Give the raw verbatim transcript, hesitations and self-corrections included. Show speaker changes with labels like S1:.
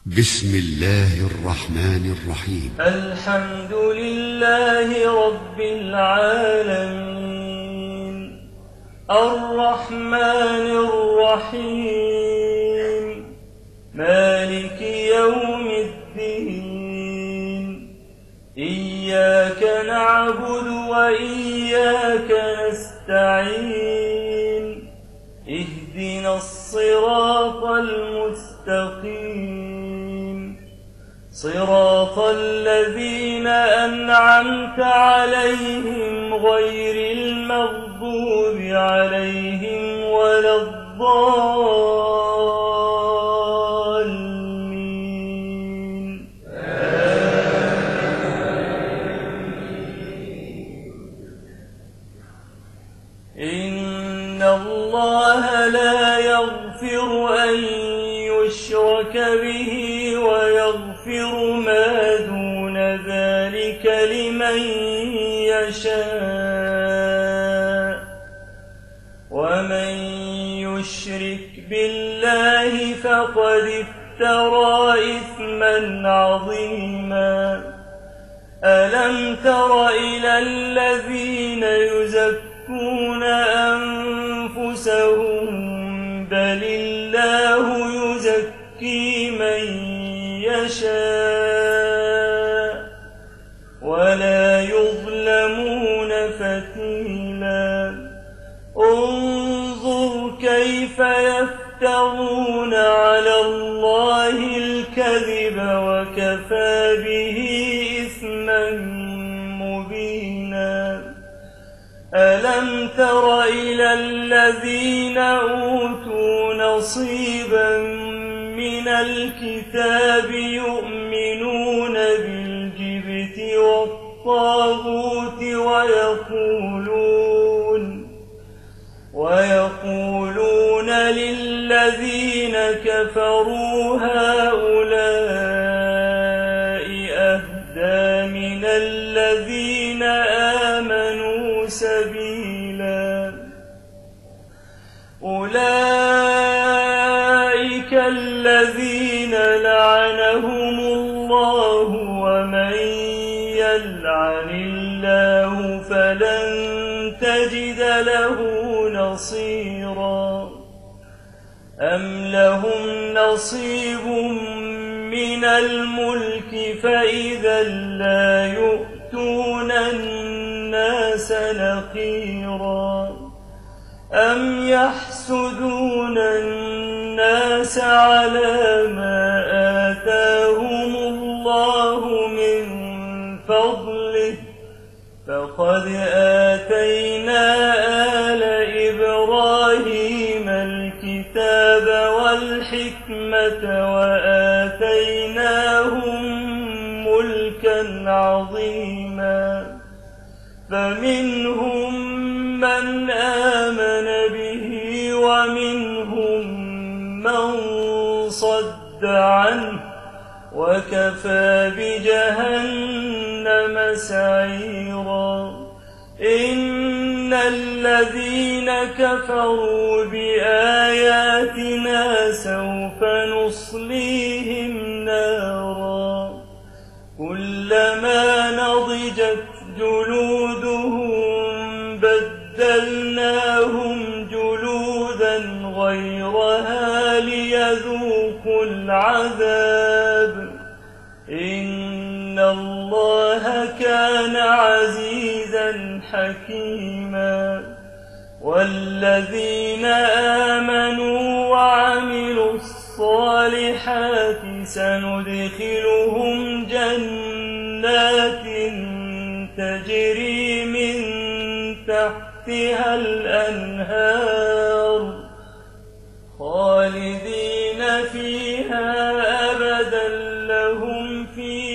S1: بسم الله الرحمن الرحيم.
S2: الحمد لله رب العالمين، الرحمن الرحيم، مالك يوم الدين. إياك نعبد وإياك نستعين، اهدنا الصراط المستقيم، صراط الذين أنعمت عليهم غير المغضوب عليهم ولا الضالين. إن الله لا يغفر أن يشرك به ويغفر ما دون ذلك لمن يشاء، ومن يشرك بالله فقد افترى إثما عظيما. ألم تر إلى الذين يزكون أنفسهم بل الله يزكي من يشاء ولا يظلمون فتيلا. انظر كيف يفترون على الله الكذب وكفى به إثما مبينا. ألم تر إلى الذين أوتوا نصيبا من الكتاب يؤمنون بالجبت والطاغوت ويقولون ويقولون للذين كفروا هؤلاء أهدى من الذين آمنوا سبيلا. أولئك الذين لعنهم الله، ومن يلعن الله فلن تجد له نصيرا. أم لهم نصيب من الملك فإذا لا يؤتون الناس نقيرا. أم يحسدون الناس على ما آتاهم الله من فضله، فقد آتينا آل إبراهيم الكتاب والحكمة وآتيناهم ملكا عظيما. فمنهم من آمن به ومنهم من صد عنه، وكفى بجهنم سعيرا. إن الذين كفروا بآياتنا سوف نصليهم نارا كلما نضجت جلودهم بدلناهم جلودا غيرها ليذوقوا العذاب. إن الله كان عزيزا حكيما. والذين آمنوا وعملوا الصالحات سندخلهم جنات تجري من تحتها الأنهار خالدين فيها أبدا، لهم فيها